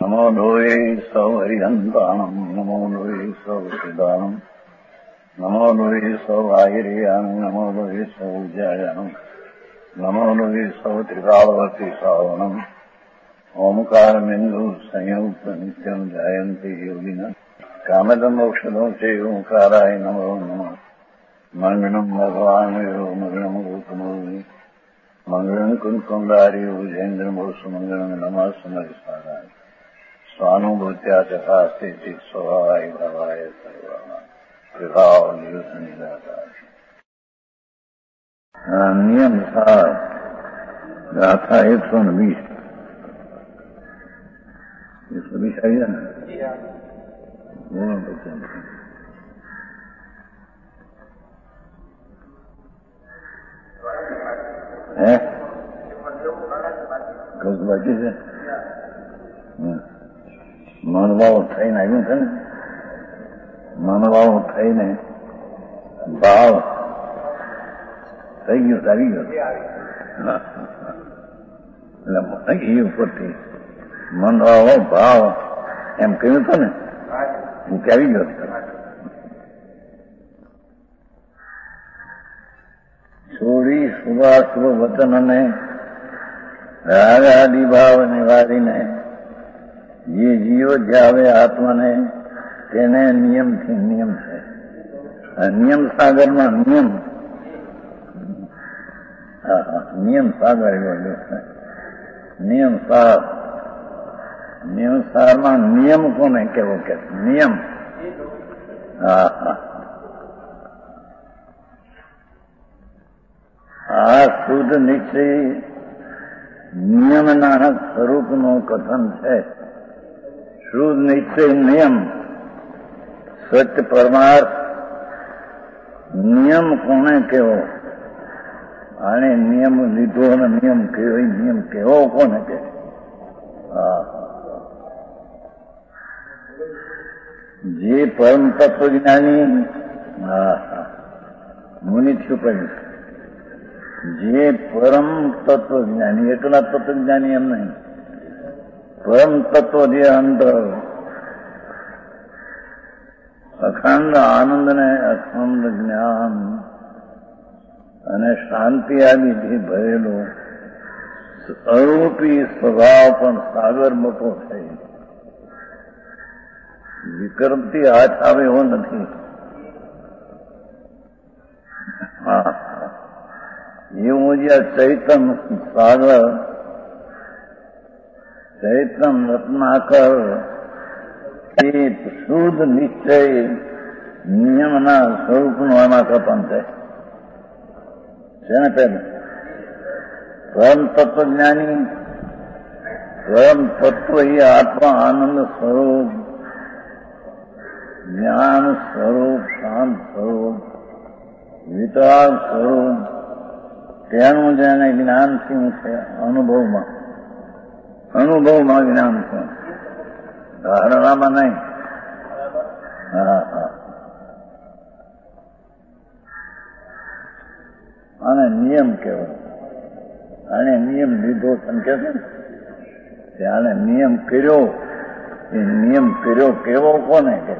નમો લોહે સૌ હરિહંતાણમ નમો લોહે સૌ સિદ્ધાણમ નમો લોહે સૌ આહિર્યાણમ નમો લોહે સૌ જયાણમ નમો લોહે સૌ ત્રિકાળવતી શ્રાવણમ ઓમકારમિંદુ સંયુક્ત નિત્યમ જાયંતી યોગિના કામદમોક્ષદો છે ઓંકારાય નમો નમઃ મંગળમ ભગવાન મંગળમ ગોતમોહિ મંગળમ કુંકુંડારી ઉજેન્દ્રમોષ મંગળમ નમઃ સમયસારાય સ્વાનુભૂત્યા ચકાસ્તે ચિત સ્વભાવાય ભાવાય સર્વા વિભાવ નિયુત નિરાકાર નિયમ 7 ગાથા 120 આવી જાય ને બોલો પછી કશું બાકી છે મનવાળો થઈને આવ્યું છે ને મનવાળો થઈને ભાવ થઈ ગયો આવી ગયો એટલે એ ઉપરથી મનવાળો ભાવ એમ કહ્યું હતું ને હું કે આવી ગયો છોડી શુભાશુભ વચન અને રાગાદિ ભાવ નિવારીને જે જીવો જાવે આત્માને તેને નિયમથી નિયમ છે. નિયમ સાગરમાં નિયમ નિયમ સાગર નિયમ સાર નિયમ સારમાં નિયમ કોને કેવો કે નિયમ આ શુદ્ધ નિશ્ચય નિયમના સ્વરૂપનું કથન છે. શુદ્ધ નિશ્ચય નિયમ સત્ય પરમાર્થ નિયમ કોને કેવો આને નિયમ લીધો અને નિયમ કેવો નિયમ કેવો કોને કે જે પરમ તત્વજ્ઞાની મુનિ છુપાયું જે પરમ તત્વજ્ઞાની એકલા તત્વજ્ઞાની એમ નહીં પરમ તત્વ જે અંદર અખંડ આનંદ ને અખંડ જ્ઞાન અને શાંતિ આદિથી ભરેલો અરૂપી સ્વભાવ પણ સાગર મોટો છે. વિક્રમથી હાથ આવે એવો નથી. એવું જે ચૈતન સાગર ચૈતન રત્નાકર એ શુદ્ધ નિશ્ચય નિયમના સ્વરૂપનું આમાં કથન છે ને પેલું પરમ તત્વજ્ઞાની પરમ તત્વ એ આત્મા આનંદ સ્વરૂપ જ્ઞાન સ્વરૂપ શાંત સ્વરૂપ વિતરાગ સ્વરૂપ તેનું જેને જ્ઞાન શું છે અનુભવમાં જ્ઞાન છે ધારણામાં નહીં. આને નિયમ કહેવાય. આને નિયમ લીધો સંકે છે આને નિયમ કર્યો એ નિયમ કર્યો કેવો કોને કે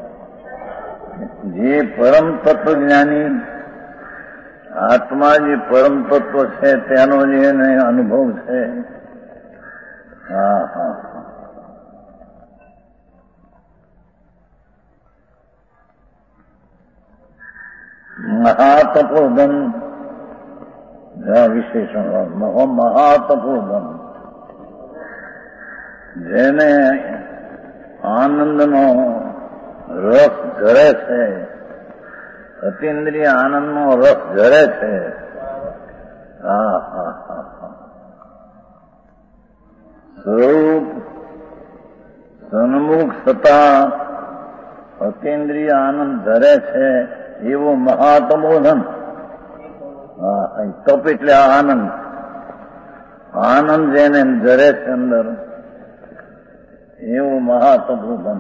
જે પરમ તત્વજ્ઞાની આત્મા જે પરમ તત્વ છે તેનો જે એને અનુભવ છે. મહાતપોધન વિશેષણ મહાતપોધન જેને આનંદનો રસ ઝરે છે અતિન્દ્રિય આનંદનો રસ ઝરે છે. સ્વરૂપ સન્મુખ થતા અતિન્દ્રિય આનંદ ઝરે છે એવું મહાતમોધન. તપ એટલે આનંદ આનંદ જેને ઝરે છે અંદર એવું મહાતમોધન.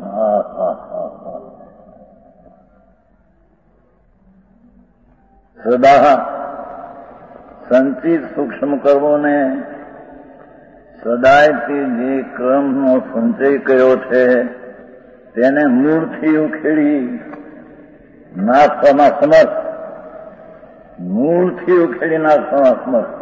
સદા સંચિત સૂક્ષ્મ કર્મોને સદાયથી જે ક્રમનો સંચય કર્યો છે તેને મૂળથી ઉખેડી નાખવામાં સમર્થ, મૂળથી ઉખેડી નાખવામાં સમર્થ.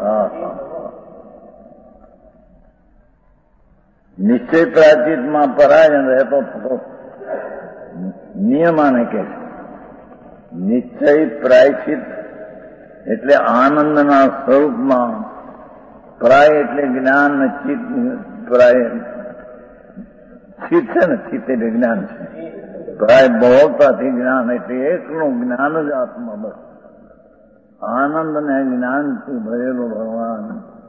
નિશ્ચય પ્રાચિતમાં પરાયણ રહેતો થતો નિયમ આને કે છે. નિશ્ચય પ્રાયચિત એટલે આનંદના સ્વરૂપમાં, પ્રાય એટલે જ્ઞાન, ચિત્ત પ્રાય ચિત્ત છે ને, ચિત્ત એટલે જ્ઞાન છે. પ્રાય બહોળતાથી જ્ઞાન એટલે એકનું જ્ઞાન જ આત્મા. બસ આનંદ ને જ્ઞાનથી ભરેલો ભગવાન.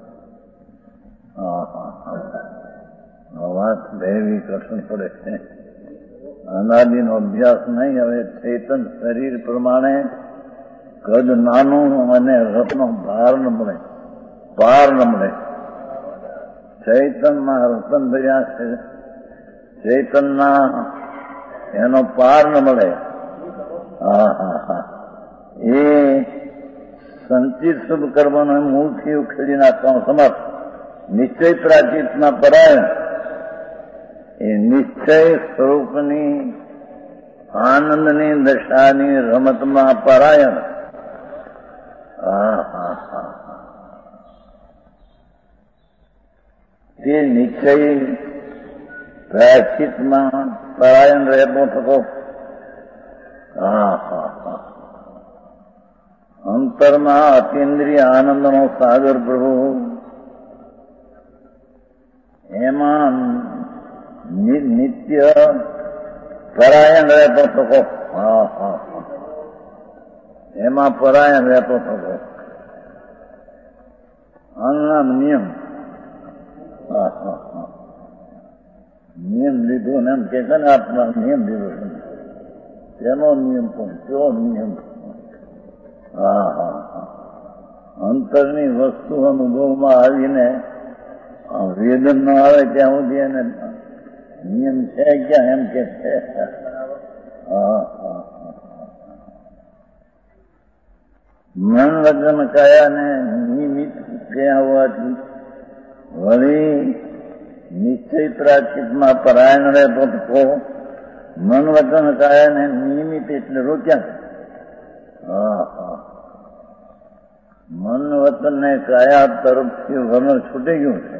વાત ભેવી કઠણ પડે છે. અનાદિનો અભ્યાસ નહીં. હવે ચેતન શરીર પ્રમાણે કદ નાનું અને રથનો ભાર ન મળે, પાર ન મળે. ચૈતનમાં રતન ભર્યા છે, ચૈતનના એનો પાર ન મળે. એ સંચિત શુભ કર્મનો મૂળથી ઉખેડી નાખવાનો સમર્થ. નિશ્ચય પ્રાચિતના પરાયણ એ નિશ્ચય સ્વરૂપની આનંદની દશાની રમતમાં પરાયણ. તે નિશ્ચય પ્રાચિતમાં પરાયણ રહેતો થતો. અંતરમાં અતિન્દ્રિય આનંદનો સાગર પ્રભુ, એમાં નિત્ય પરાયણ રહેતો થતો. એમાં પરાયણ રહેતો થતો. આના નિયમ નિયમ લીધો ને એમ કે છે ને, આપણા નિયમ લીધો છે. તેનો નિયમ પણ કેવો નિયમ. અંતરની વસ્તુ અનુભવમાં આવીને વેદન ન આવે ત્યાં સુધી એને નિયમ છે ક્યાં એમ કે છે. મન વચન કાયાને નિમિત્ત ક્યાં હોવાથી વળી નિશ્ચય પ્રાચિતમાં પરાયણ રહેતો થતો. મન વચન કાયાને નિયમિત એટલે રોક્યા. મન વચન ને કાયા તરફથી વર્ણ છૂટી ગયું છે.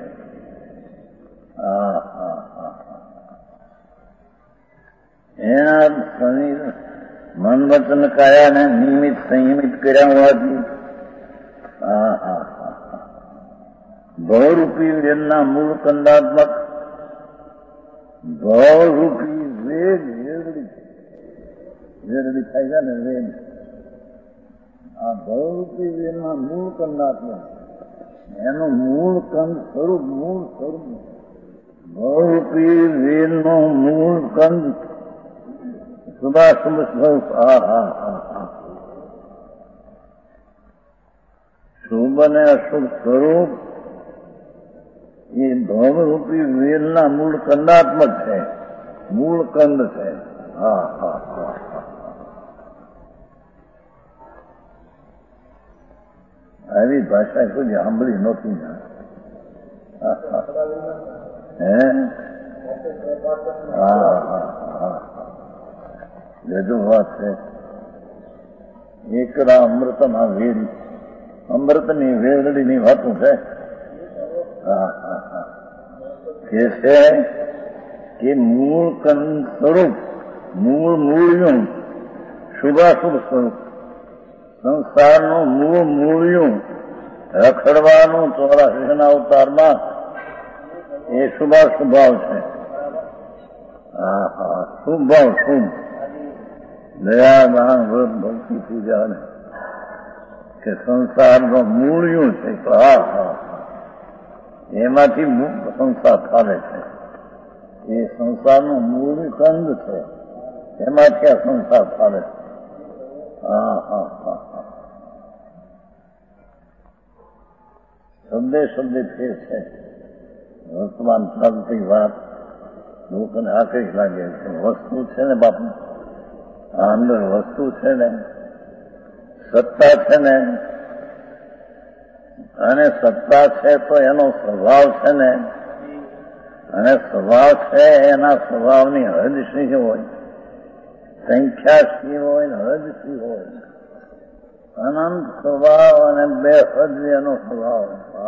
એના મન વચન કાયાને નિયમિત સંયમિત કર્યા હોવાથી ભવરૂપી વેદના મૂળ કંદાત્મક ભવરૂપી વેદ વેરડી થાય છે ને વેદ. આ ભવરૂપી વેદના મૂળ કંદાત્મક એનું મૂળ કંદ સ્વરૂપ, મૂળ સ્વરૂપ ભવરૂપી વેદનો મૂળ કંદ શુભાશુભ સ્વરૂપ. શુભ અને અશુભ સ્વરૂપ એ ભવરૂપી વેલના મૂળ કંદાત્મક છે, મૂળ કંદ છે. આવી ભાષા કોઈ સાંભળી નહોતી. ગજુ વાત છે. એકરા અમૃતમાં વેલ, અમૃતની વેલડીની વાતું છે. કે છે કે મૂળ કંદ સ્વરૂપ, મૂળ મૂળિયું શુભાશુભ સ્વરૂપ, સંસારનું મૂળ મૂળિયું રખડવાનું 84 અવતારમાં એ શુભાશુભ ભાવ છે. શુભ ભાવ, શુભ દયા દાન વ્રત ભક્તિ પૂજા ને કે સંસારનું મૂળિયું છે. એમાંથી સંસાર ચાલે છે. એ સંસારનું મૂળ કંદ છે, એમાંથી આ સંસાર ચાલે છે. શબ્દે શબ્દે ફેર છે. વર્તમાન ચાલતી વાત લોકોને આકરી લાગે છે. વસ્તુ છે ને બાપુ, આ અંદર વસ્તુ છે ને, સત્તા છે ને, અને સત્તા છે તો એનો સ્વભાવ છે ને અને સ્વભાવ છે એના સ્વભાવની હદ શી હોય, સંખ્યા શી હોય ને હદ શી હોય. અનંત સ્વભાવ અને બે હદ એનો સ્વભાવ.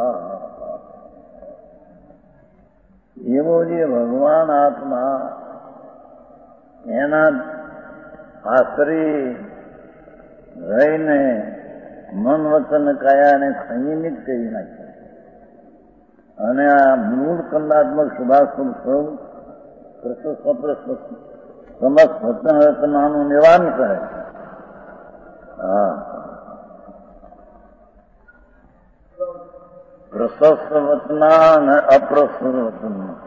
એવો જે ભગવાન આત્મા એના આશ્રય રહીને મન વચન કાયાને સંયમિત કરી નાખે અને આ મૂળ કંદાત્મક શુભાશુભ સ્વરૂપ સમસ્ત વચન રચનાનું નિવારણ કરે. પ્રશસ્ત વચના અને અપ્રશસ્ત વચના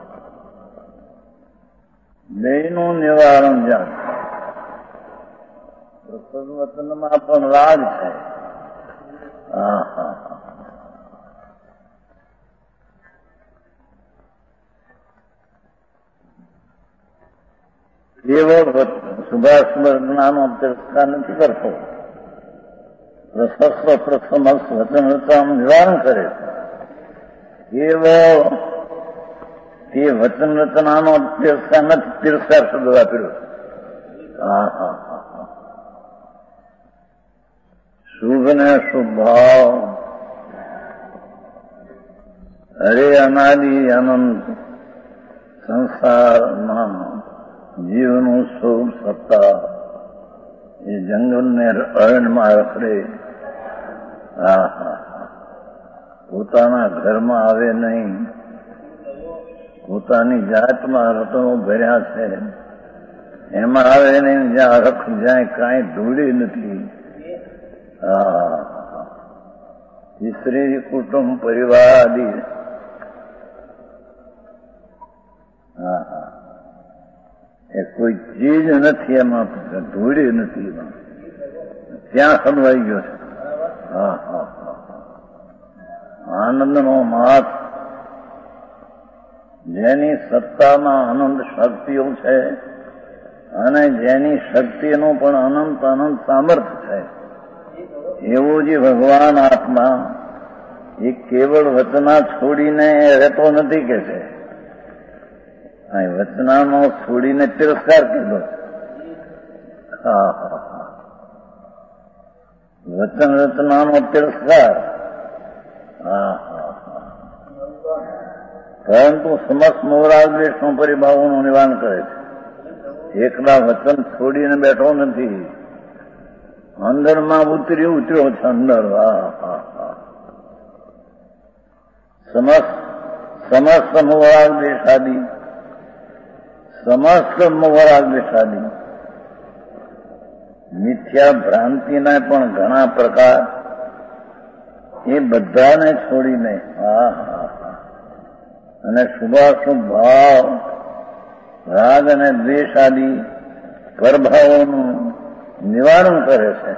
બેયનું નિવારણ જાણ. પ્રશસ્ત વચનમાં પણ રાગ છે. કેવળ શુભાશુભનો તિરસ્કાર નથી કરતો. પ્રશસ્ત પ્રસમસ્ત વચન રચનાનું નિવારણ કરે છે. કેવળ તે વચન રચનાનો તિરસ્કાર નથી, તિરસ્કાર શબ્દ વાપર્યો. શુભ ને શુભ ભાવ હરે અનાદિ અનંત સંસારમાં જીવનું શુભ સત્તા એ જંગલને અરણ્યમાં રખડે. પોતાના ઘરમાં આવે નહીં, પોતાની જાતમાં રતનો ભર્યા છે એમાં આવે નહીં. જ્યાં રખ જાય કાંઈ ધૂળી નથી. સ્ત્રી કુટુંબ પરિવાર આદિ એ કોઈ ચીજ નથી, એમાં ધૂળી નથી, એમાં ત્યાં સમવાઈ ગયો છે. આનંદનો માર્ગ જેની સત્તામાં અનંત શક્તિઓ છે અને જેની શક્તિનું પણ અનંત અનંત સામર્થ્ય છે એવું જે ભગવાન આત્મા એ કેવળ વચના છોડીને રહેતો નથી કે છે. વચનાનો છોડીને તિરસ્કાર કીધો. વચન રચનાનો તિરસ્કાર. પરંતુ સમસ્ત મોરાદેશનો પરિભાવોનું નિવારણ કરે છે. એકલા વચન છોડીને બેઠો નથી, અંદરમાં ઉતર્યો છે અંદર. સમસ્ત મોરાદેશાદી મિથ્યા ભ્રાંતિના પણ ઘણા પ્રકાર એ બધાને છોડીને અને શુભાશુભ ભાવ રાગ અને દ્વેષ આદિ પ્રભાવોનું નિવારણ કરે છે.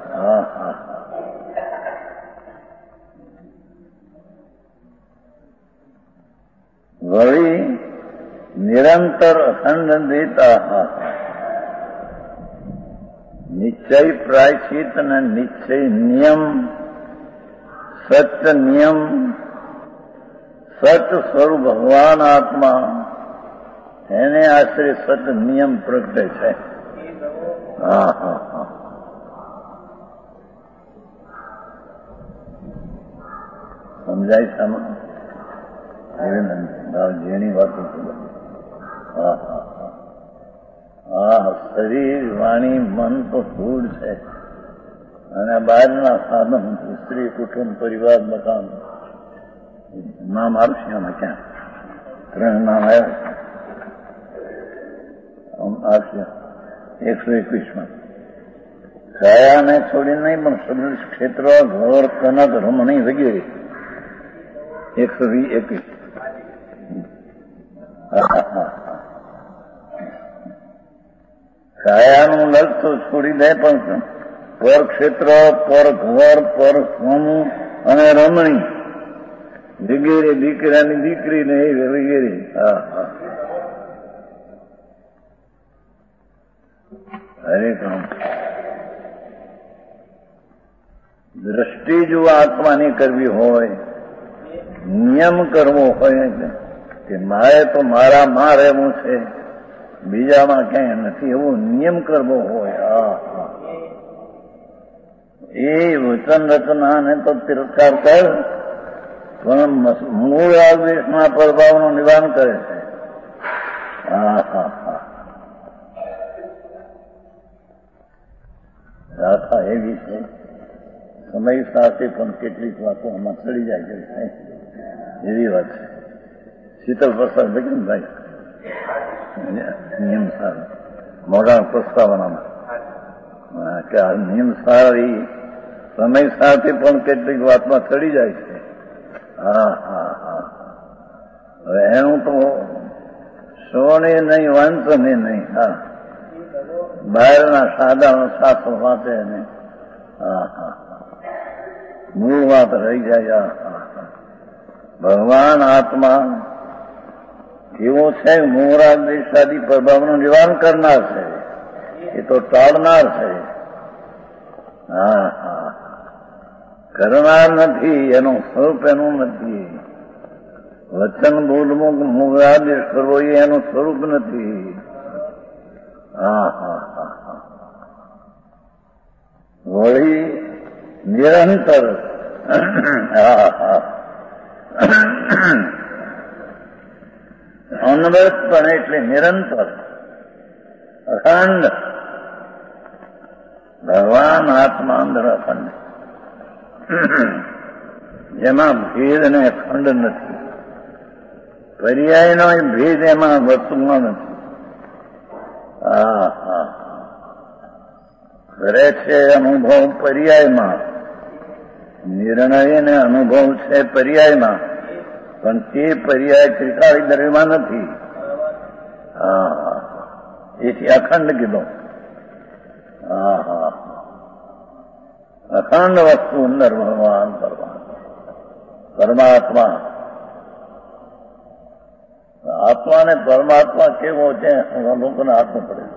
વળી નિરંતર અખંડ દેતા નિશ્ચય પ્રાયશ્ચિત અને નિશ્ચય નિયમ, સત્ય નિયમ, સત સ્વરૂપ ભગવાન આત્મા એને આશ્રય સત નિયમ પ્રગટે છે. સમજાય સામા જેની વાતો શરીર વાણી મન તો સ્થૂળ છે અને બહારના સાધન સ્ત્રી કુટુંબ પરિવાર મકાન નામ આવશે આમાં. ક્યાં 3 નામ આવ્યા આવશે 121માં. કાયાને છોડી નહીં પણ સદૃશ ક્ષેત્ર ઘર કનક રમણી વગેરે 121. કાયાનું લગ તો છોડી દે પણ પર ક્ષેત્ર, પર ઘર, પર સ્વામુ અને રમણી વગેરે, દીકરાની દીકરી ને વગેરે. હરેક દ્રષ્ટિ જો આત્માની કરવી હોય, નિયમ કરવો હોય કે મારે તો મારામાં રહેવું છે, બીજામાં ક્યાંય નથી, એવો નિયમ કરવો હોય. એ વચન રચનાને તો તિરસ્કાર કર, પણ મૂળ આવેશના પ્રભાવનું નિવારણ કરે છે. ગાથા એવી છે, સમય સાથે પણ કેટલીક વાતો આમાં ચડી જાય છે, એવી વાત છે. શીતલ પ્રસાદ ભાઈ નિયમ સાર મોડા પ્રસ્તાવનામાં કે આ નિયમ સારી સમય સાથે પણ કેટલીક વાતમાં ચડી જાય છે. હવે એનું તો શ્રવણે નહીં, વાંચને નહીં. બહારના સાદાનો શાસ્ત્ર વાંચે ને મૂળ વાત રહી જાય. ભગવાન આત્મા એવો છે, મોરાગ દેશાદી પ્રભાવનું નિવારણ કરનાર છે, એ તો ટાળનાર છે. કરનાર નથી, એનું સ્વરૂપ એનું નથી. વચન બોલવું મોરાદેશ કરવો એ એનું સ્વરૂપ નથી. વળી નિરંતર અનવરતપણે એટલે નિરંતર અખંડ ભગવાન આત્મા અંદર અખંડ, જેમાં ભેદ અને અખંડ નથી. પર્યાયનો ભેદ એમાં વસ્તુમાં નથી. કરે છે અનુભવ પર્યાયમાં, નિર્ણય ને અનુભવ છે પર્યાયમાં, પણ તે પર્યાય ત્રિકાળી દ્રવ્યમાં નથી. એથી અખંડ કીધો. અખંડ વસ્તુ અંદર ભગવાન પરમાત્મા. આત્મા ને પરમાત્મા કેવો છે લોકોને હાથમાં પડે.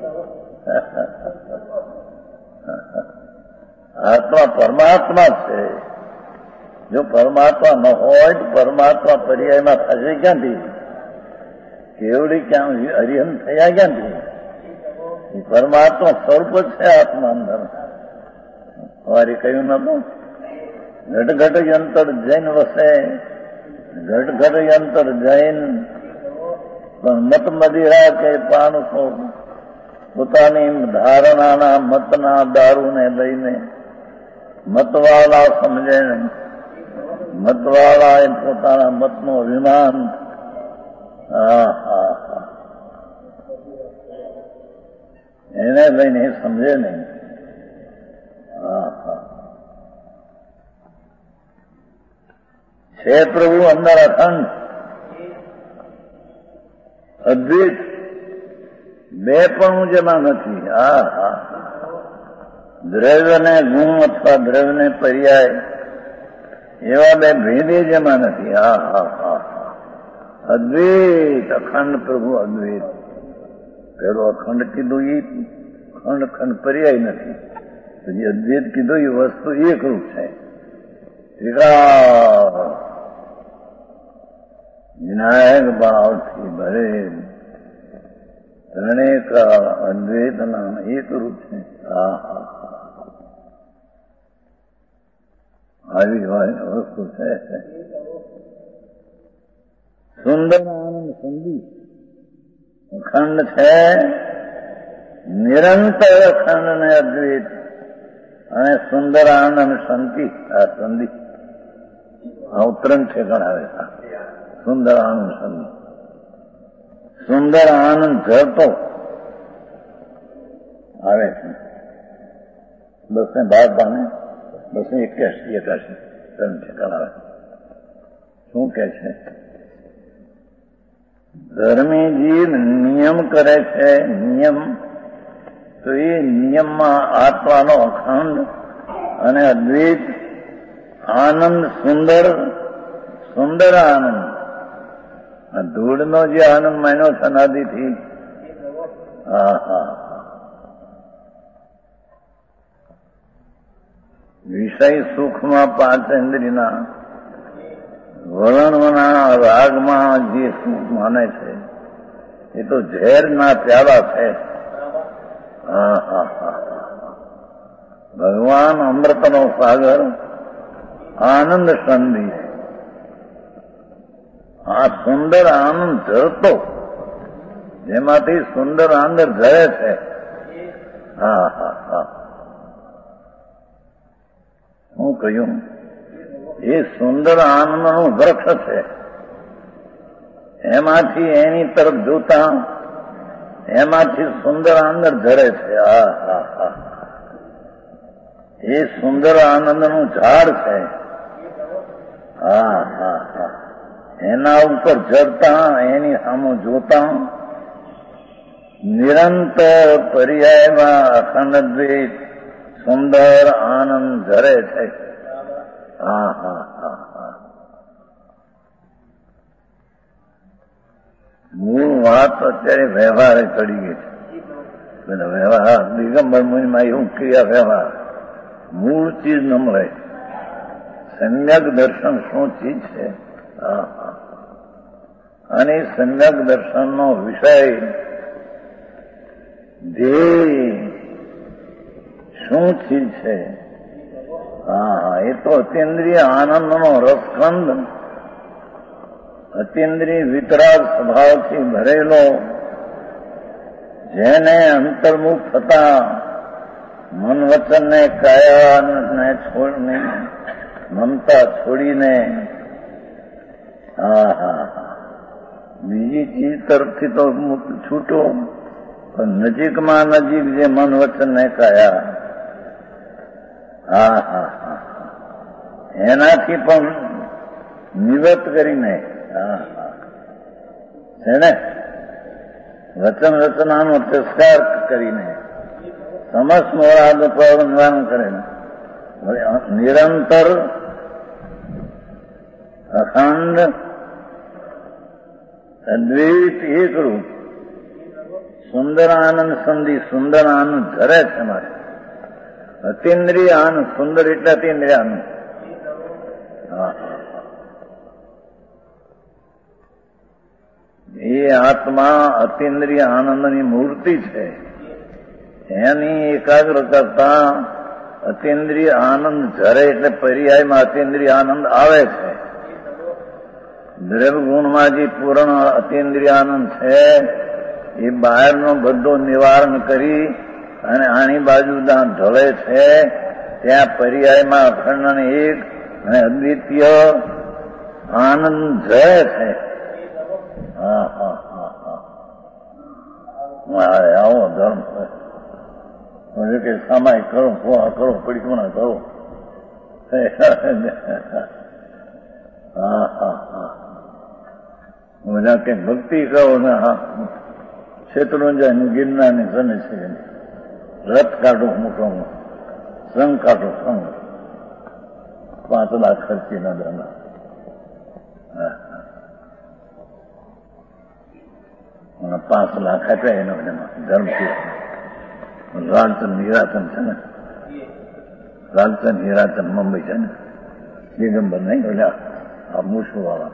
આત્મા પરમાત્મા છે. જો પરમાત્મા ન હોય તો પરમાત્મા પર્યાયમાં થશે ક્યાંથી? કેવડી ક્યાં હરિહન થયા ક્યાંથી? પરમાત્મા સ્વરૂપ જ છે આત્મા અંદર. વારી કહ્યું નતું, ઘટઘટ યંતર જૈન વસે, ઘટઘટ યંતર જૈન, પણ મત મદિરા કે પાનસો પોતાની ધારણાના મતના દારૂને લઈને મતવાળા સમજે ને, મતવાળા એ પોતાના મતનું અભિમાન. એને લઈને એ સમજે નહીં. છે પ્રભુ અંદર અખંડ અદ્વૈત, બે પણ જેમાં નથી. દ્રવ્ય ને ગુણ અથવા દ્રવ્ય ને પર્યાય એવા બે ભેદે જેમાં નથી. અદ્વૈત અખંડ પ્રભુ અદ્વૈત. પેલો અખંડ કીધું એ ખંડ ખંડ પર્યાય નથી. પછી અદ્વૈત કીધું એ વસ્તુ એકરૂપ છે. વિનાયક ભાવથી ભરે ત્રણેક અદ્વૈતના એક રૂપ છે. આવી વસ્તુ છે. સુંદર આનંદ સંધિ અખંડ છે, નિરંતર અખંડ ને અદ્વૈત, અને સુંદર આનંદ શાંતિ. આ સંધિ આ ઉત્તરણ ઠેકાણ આવે. સુંદર આનંદ સંધિ, સુંદર આનંદ ઝરતો આવે છે. 212 પાને 281 ત્રણ ઠેકાણ આવે. શું કે છે? ધર્મી જીવ નિયમ કરે છે. નિયમ તો એ નિયમમાં આત્માનો અખંડ અને અદ્વૈત આનંદ, સુંદર સુંદર આનંદ. આ ધૂળનો જે આનંદ માન્યો સનાદિથી, વિષય સુખમાં પાંચ ઇન્દ્રિયના વલણના રાગમાં જે સુખ માને છે એ તો ઝેરના પ્યાલા છે. ભગવાન અમૃતનો સાગર આનંદ સંધિ, આ સુંદર આનંદ ઝરતો, જેમાંથી સુંદર આનંદ ઝરે છે. હું કહ્યું એ સુંદર આનંદનું વૃક્ષ છે. એમાંથી એની તરફ જોતા એમાંથી સુંદર આનંદ ઝરે છે. એ સુંદર આનંદનું ઝાડ છે. એના ઉપર ઝરતા એની સામુ જોતા નિરંતર પર્યાયમાં અખંડ દ્વેષ સુંદર આનંદ ઝરે છે. મૂળ વાત અત્યારે વ્યવહારે ચડી ગઈ છે. વ્યવહાર દિગંબર મુનિમાં એવું ક્રિયા વ્યવહાર મૂળ ચીજ ન મળે. સમ્યક દર્શન શું ચીજ છે અને સમ્યક દર્શનનો વિષય ધ્યેય શું ચીજ છે? એ તો અતિન્દ્રિય આનંદનો રસખંડ, અતિન્દ્રિય વિતરાગ સ્વભાવથી ભરેલો, જેને અંતર્મુખ થતા મન વચનને કાયાને છોડીને મમતા છોડીને બીજી ચીજ તરફથી તો છૂટો, પણ નજીકમાં નજીક જે મન વચનને કાયા એનાથી પણ નિવૃત્ત કરીને છે ને વચન રચનાનો તિરસ્કાર કરીને સમસ્ત મોરાદ પ્રવર્તન કરે નિરંતર અખંડ અદ્વૈત એકરૂપ સુંદર આનંદ સંધિ, સુંદર આનંદ ઝરે છે મારે. અતિન્દ્રિય આનંદ, સુંદર એટલે અતિન્દ્રિય આનંદ. એ આત્મા અતિન્દ્રિય આનંદની મૂર્તિ છે. એની એકાગ્ર કરતા અતિન્દ્રિય આનંદ ઝરે એટલે પર્યાયમાં અતિન્દ્રિય આનંદ આવે છે. દ્રવ્ય ગુણમાં જે પૂર્ણ અતિન્દ્રિય આનંદ છે એ બહારનો બધો નિવારણ કરી અને આની બાજુ ઢળે છે. ત્યાં પર્યાયમાં અખંડ એક અને અદ્વિતીય આનંદ ઝરે છે. આવો ધર્મ કે સામાય કરો, કરો, પરિક્રમણા કરો. બધા કઈ ભક્તિ કરો ને શેત્રુંજાની ગિરનારની સને છે. રથ કાઢો મોટો, સંઘ કાઢો, સંઘ 5 લાખ ખર્ચીના દાના. અને 5 લાખ આપ્યા એનો ધર્મ છે. લાલચંદ હીરાચંદ છે ને, લાલચંદ હીરાચંદ મુંબઈ છે ને, દિગંબર નહીં ઓલા આ મૂછો વાળા.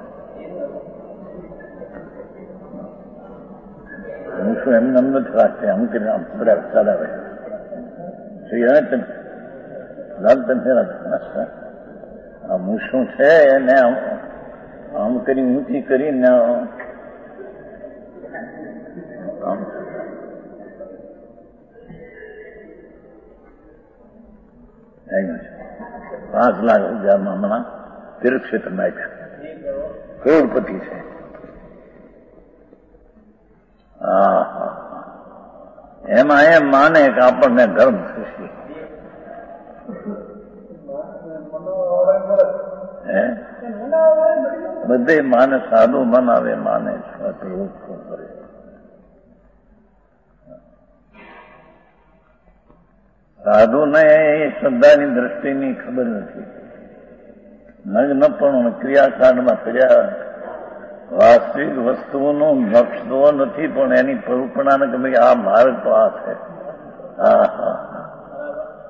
મૂછો એમને એમ નથી રાખતા, આમ કરીને આમ બધા ચડાવે. લાલચંદ હીરાચંદ આ મૂછો છે એને આમ કરી ઊંચી કરીને આમ 5 લાખ રૂપિયામાં હમણાં તીર્થક્ષેત્રમાં આપ્યા. કરોડપતિ છે. એમાં એમ માને કે આપણને ધર્મ થશે. બધે માને, સાધુ મનાવે, માને કરે. સાધુને એ શ્રદ્ધાની દ્રષ્ટિની ખબર નથી. નગ્ન પણ ક્રિયાકાંડમાં કર્યા વાસ્તવિક વસ્તુઓનો નકશો નથી, પણ એની કલ્પના કે ભાઈ આ માર્ગ તો આ છે.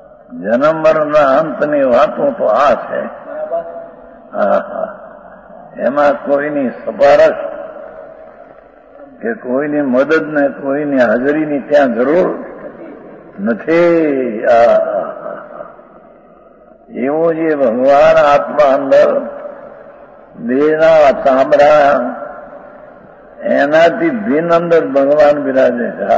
જન્મ મરણના અંતની વાતો તો આ છે. એમાં કોઈની સફારશ કે કોઈની મદદ ને કોઈની હાજરીની ત્યાં જરૂર નથી. એવું જે ભગવાન આત્મા અંદર દેહના ચામડા એનાથી ભિન્ન અંદર ભગવાન બિરાજે છે.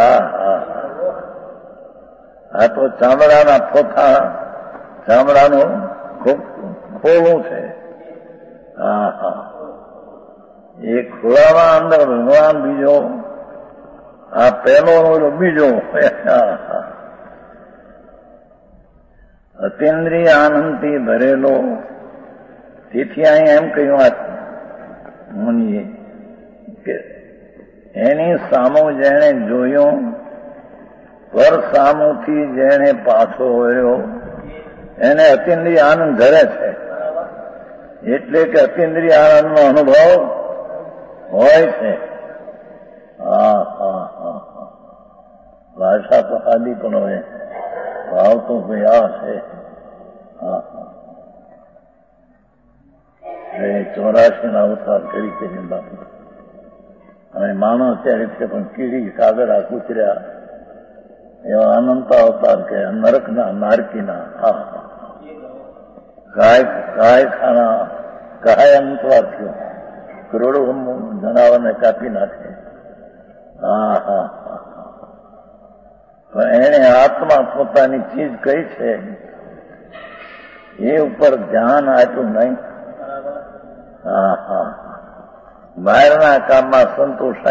આ તો ચામડાના પોથા, ચામડાનું ખોળું છે. એ ખોળામાં અંદર ભગવાન બીજો, આ પહેલો બીજો. અતિન્દ્રિય આનંદથી ભરેલો. તેથી અહીં એમ કહ્યું મુનિએ કે એની સામું જેણે જોયું, પર સામુથી જેણે પાછો વળ્યો એને અતિન્દ્રિય આનંદ ધરે છે. એટલે કે અતિન્દ્રિય આનંદનો અનુભવ હોય છે. ભાષા તો સાદી પણ હોય, ભાવ તો ભાઈ આ છે. 84 અવતાર કરી કરીને બાપુ અને માણસ ત્યારે છે પણ કીડી કાગડા કૂતર્યા એવા અનંત અવતાર કે નરકના નારકીના કાયખાના કાય અંતવાર થયો, કરોડો જનાવરને કાપી નાખે. પણ એને આત્મા પોતાની ચીજ કઈ છે એ ઉપર ધ્યાન આપ્યું નહીં. બહારના કામમાં સંતોષ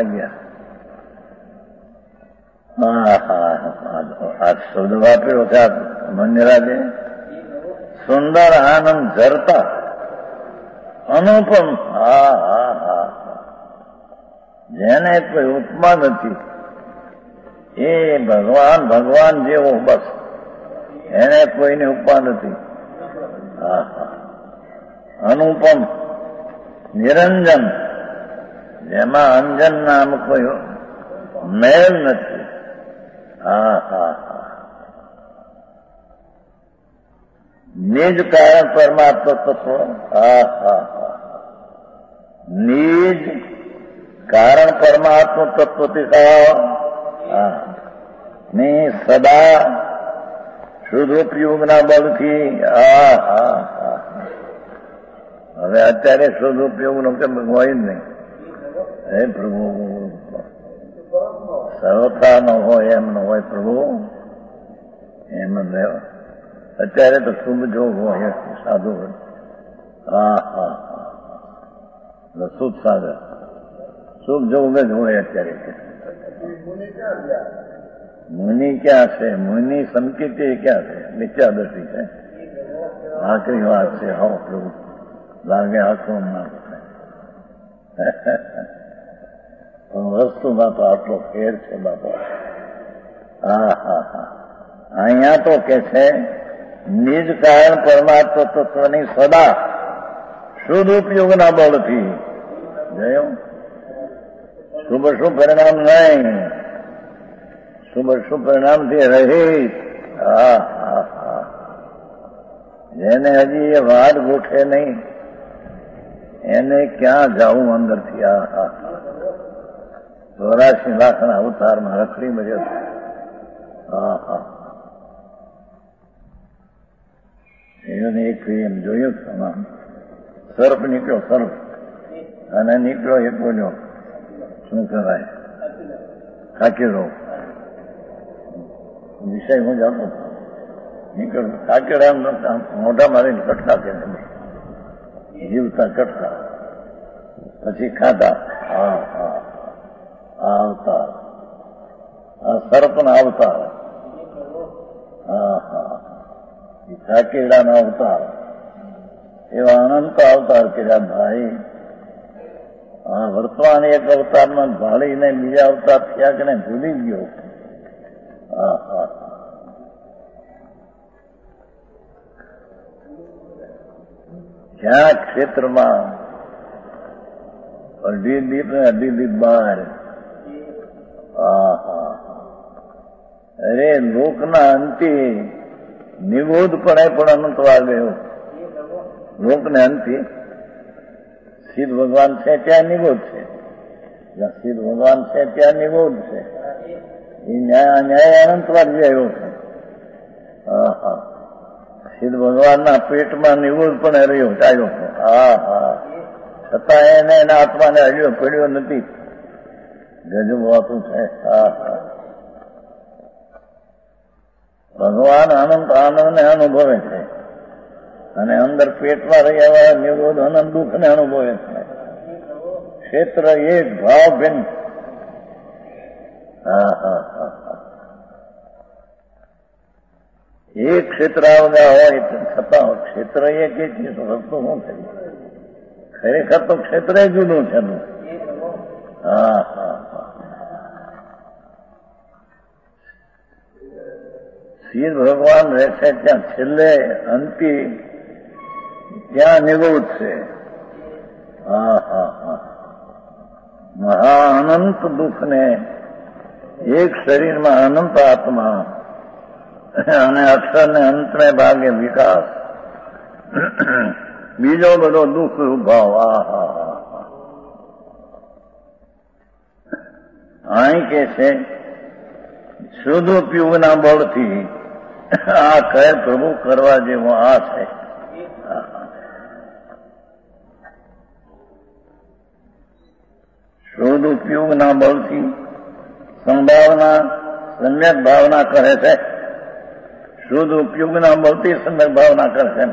આવ્યા. આ શબ્દ વાપર્યો છે મન્યરાજે, સુંદર આનંદ ઝરતા અનુપમ. જેને કોઈ ઉપમા નથી એ ભગવાન જેવો, બસ એને કોઈની ઉપમા નથી. અનુપમ નિરંજન, જેમાં અંજન નામ કોઈ મેલ નથી. નિજ કારણ પરમાત્મા તત્વ. નિજ કારણ પરમાત્મા તત્વથી ની સદા શુદ્ધ ઉપયોગના બળથી. હવે અત્યારે શુદ્ધ ઉપયોગનો કેમ હોય જ નહીં. હે પ્રભુ, સર્વથા ન હોય એમ ન હોય પ્રભુ, એમ રહેવા. અત્યારે તો શુભ જોગ હોય સાધુ હોય. શુભ સાધન શુભ જોગ જ હોય અત્યારે. મુનિ ક્યાં છે? મુનિ સંકેત ક્યાં છે? મિથ્યાદર્શી છે. આખરી વાત છે. હો પ્રભુ લાગે આખો ના પણ વસ્તુમાં તો આટલો ફેર છે બાપા. અહીંયા તો કે છે નિજ કારણ પરમાત્મા તત્વની સદા શુદ્ધ ઉપયોગના બળથી. જોયું? શુભ શું પરિણામ નહીં, શુભ પરિણામથી રહિત. જેને હજી એ વાત ગોઠે નહીં એને ક્યાં જવું અંદરથી. 84 લાખના અવતારમાં રખડી મળ્યો. એને એક એમ જોયું સર્પ નીકળ્યો, સર્પ, અને નીકળ્યો એ બોલ્યો શું કરાય કાકેડો. વિષય હું જાણતો નીકળ્યો કાકેડા મોઢા મારીને કટકા કે જીવતા કટકા પછી ખાધા. અવતાર આ સર્પના અવતાર, કાકેડાના અવતાર, એવા અનંત અવતાર કર્યા ભાઈ. વર્તમાન એક અવતારમાં ભાળીને બીજા અવતાર થયા કે ભૂલી ગયો. જ્યાં ક્ષેત્રમાં અઢી દીપ ને અઢી દીપ બહાર. અરે લોકના અંતે નિબોધપણે પણ અનંતવા ગયો. લોકને અંતે સિદ્ધ ભગવાન છે ત્યાં નિબોધ છે, જ્યાં સિદ્ધ ભગવાન છે ત્યાં નિબોધ છે. એ ન્યાય અનંતવાદ આવ્યો છે. સિદ્ધ ભગવાનના પેટમાં નિબોધ પણ રહ્યો આવ્યો છે. છતાં એને એના આત્માને હળ્યો પડ્યો નથી. ગજબ વાતું છે. ભગવાન અનંત આનંદને અનુભવે છે અને અંદર પેટમાં રહ્યા નિરોધ અનંત દુઃખને અનુભવે છે. ક્ષેત્ર એક ભાવ ભિન્ન. એક ક્ષેત્ર આવતા હોય છતાં ક્ષેત્ર એક રસ્તો શું થઈ? ખરેખર તો ક્ષેત્ર જુદું છે. સિદ્ધ ભગવાન રહે છે ત્યાં છેલ્લે અંતિ ત્યાં નિગોધ છે. મહા અનંત દુઃખને એક શરીરમાં અનંત આત્મા અને અક્ષરને અંતને ભાગે વિકાસ, બીજો બધો દુઃખ ભાવ. અહીં કે છે શુદ્ધોપયોગના બળથી આ કહે પ્રભુ કરવા જેવો આ છે. શુદ્ધ ઉપયોગના બળથી સંભાવના સમ્યક ભાવના કરે છે. શુદ્ધ ઉપયોગના બળથી સમ્યક ભાવના કરે છે.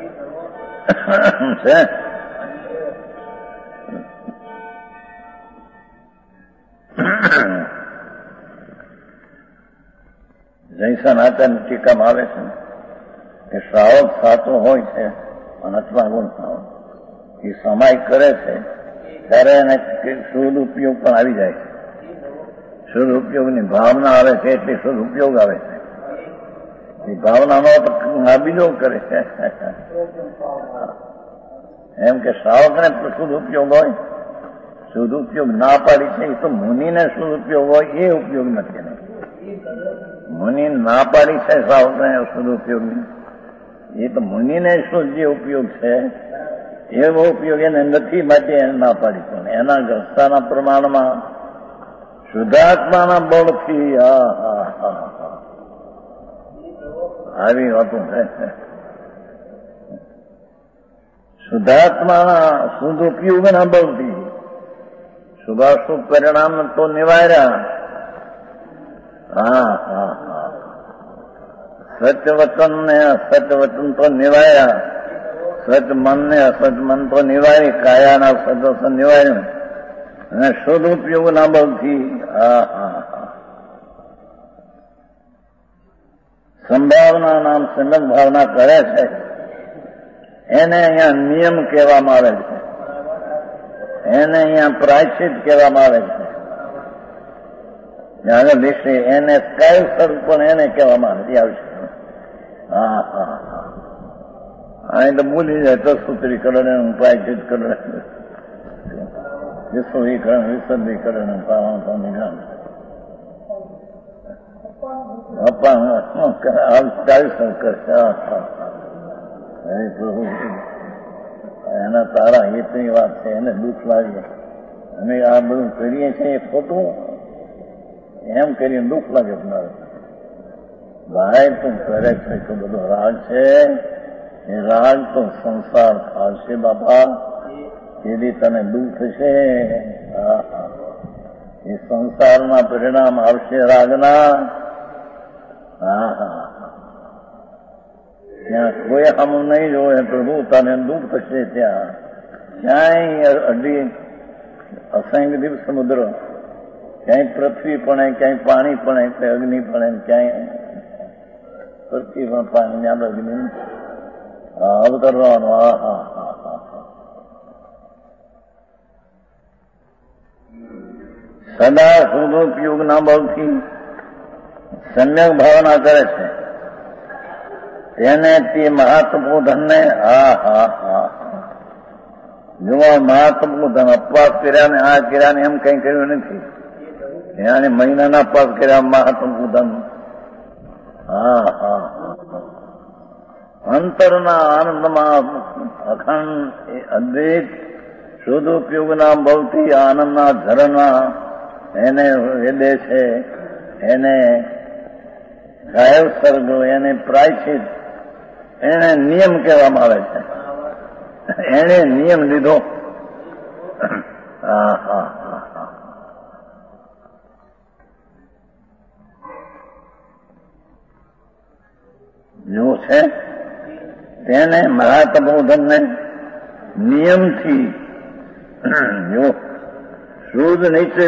જૈસન આચાર્ય ટીકામાં આવે છે કે શ્રાવક સાચો હોય છે અને અથવા ગુણ શ્રાવક એ સમાય કરે છે ત્યારે એને શુદ્ધ ઉપયોગ પણ આવી જાય છે. શુદ્ધ ઉપયોગની ભાવના આવે છે એટલે શુદ્ધ ઉપયોગ આવે છે. એ ભાવનાનો બીજો કરે છે. એમ કે શ્રાવકને શુદ્ધ ઉપયોગ હોય, શુદ્ધ ઉપયોગ ના પાડી છે એ તો મુનિને શુદ્ધ ઉપયોગ હોય એ ઉપયોગ નથી. મુનિ ના પાડી છે શ્રાવકને શુદ્ધ ઉપયોગની, એ તો મુનિને શુદ્ધ જે ઉપયોગ છે એવો ઉપયોગ એને નથી, માટે એને ના પાડી છે. એના ગ્રસ્તાના પ્રમાણમાં શુદ્ધાત્માના બળથી આવી વાતું છે. શુદ્ધાત્માના શુદ્ધ ઉપયોગના બળથી શુભાશુભ પરિણામ તો નિવાર્યા. સત્ય વચન ને અસત્ય વચન તો નિવાર્યા. સત મન ને અસત મન તો નિવારી, કાયાના સત નિવાર્યું અને શુદ્ધ ઉપયોગના બળથી સંભાવના નામ સમ્યક ભાવના કરે છે. એને અહીંયા નિયમ કહેવામાં આવે છે, એને અહીંયા પ્રાયશ્ચિત કહેવામાં આવે છે. આગળ વિશે એને કાય સ્વરૂપ પણ એને કહેવામાં આવશે. અહીં તો ભૂલી જાય તો સૂત્રીકરણ પ્રાયશ્ચિત કરે, વિશ્વવીકરણ વિસર્જીકરણ પાવાનું નિધાન. પ્રભુ એના તારા હિતની વાત છે, એને દુઃખ લાગે અમે આ બધું કરીએ છીએ એ ખોટું એમ કરીને દુઃખ લાગે. ભાઈ તું કરે છે તો બધો રાગ છે, એ રાગ તો સંસાર ખાશે બાપા, એથી તને દુઃખ થશે. એ સંસારના પરિણામ આવશે રાગના. ત્યાં કોઈ આમ નહીં જોવે પ્રભુ તને દુઃખ થશે. ત્યાં ક્યાંય અઢી અસંખ્ય દીપ સમુદ્ર, ક્યાંય પૃથ્વી પડે, ક્યાંય પાણી પડે, ક્યાંય અગ્નિ પડે, ક્યાંય પૃથ્વી પણ પાણી યાદ અગ્નિ અવતરવાનું. સદા શુદ્ધોપયોગના બળથી સમ્યક ભાવના કરે છે તેને તે મહાત્મબોધનને જુઓ, મહાત્મબોધન અપવાસ કર્યા ને આ કર્યા ને એમ કઈ કર્યું નથી. એને મહિનાના અપવાસ કર્યા મહાત્મબોધન. અંતરના આનંદમાં અખંડ અદ્વૈત શુદ્ધ ઉપયોગના ભવથી આનંદના ઝરણા એને વેદે છે, એને ગાયબ સર્ગ, એને પ્રાયશ્ચિત, એને નિયમ કહેવામાં આવે છે. એને નિયમ લીધો. હા હા હા હા. જો છે તેને મહાતબોધનને નિયમથી જો શુદ્ધ નીચે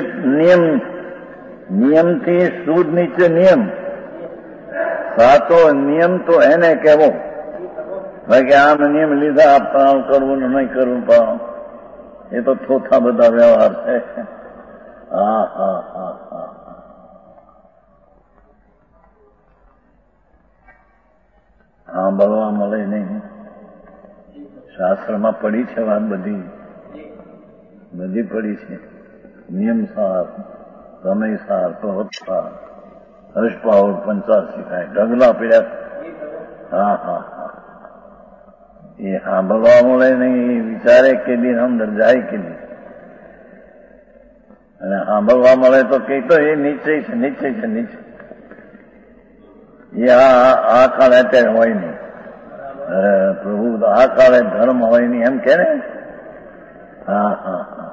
નિયમથી શુદ્ધ નીચે નિયમ, સાચો નિયમ તો એને કહેવો. બાકી આમ નિયમ લીધા પણ કરવું ને નહીં કરવું પણ એ તો થોથા બધા વ્યવહાર છે. હા હા હા હા. સાંભળવા મળે નહીં. શાસ્ત્રમાં પડી છે વાત, બધી પડી છે. નિયમ સાર, સમય સાર, પ્રવત્સાર, હર્ષપાવર 85 થાય, ઢગલા પીડ્યા. હા હા હા. એ સાંભળવા મળે નહીં, એ વિચારે કે દિન અંદર જાય કે નહીં. અને સાંભળવા મળે તો કઈ તો એ નિશ્ચય છે, નિશ્ચય છે, નિશ્ચય. એ આ કાળે અત્યારે હોય નહીં. પ્રભુ આ કાળે ધર્મ હોય નહીં એમ કે ને. હા હા હા.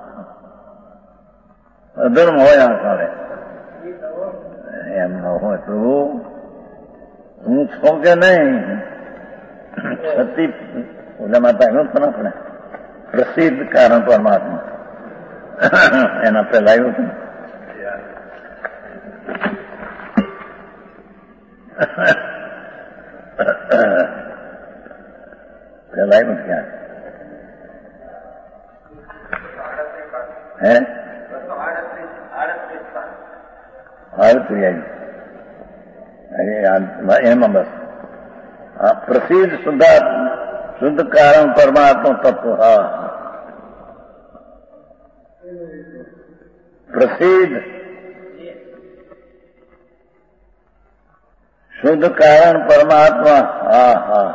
અધર્મ હોય આ કાળે એમ ન હોય. પ્રભુ હું છું કે નહીં છતી ઓલા માતા એનું પણ આપણે પ્રસિદ્ધ કારણ પરમાત્મા એના પહેલા આવ્યું હતું. પહેલા આવ્યું ક્યાં હે એમાં બસ પ્રસિદ્ધ શુદ્ધ કારણ પરમાત્મા તત્વ. હા પ્રસિદ્ધ શુદ્ધ કારણ પરમાત્મા. હા હા.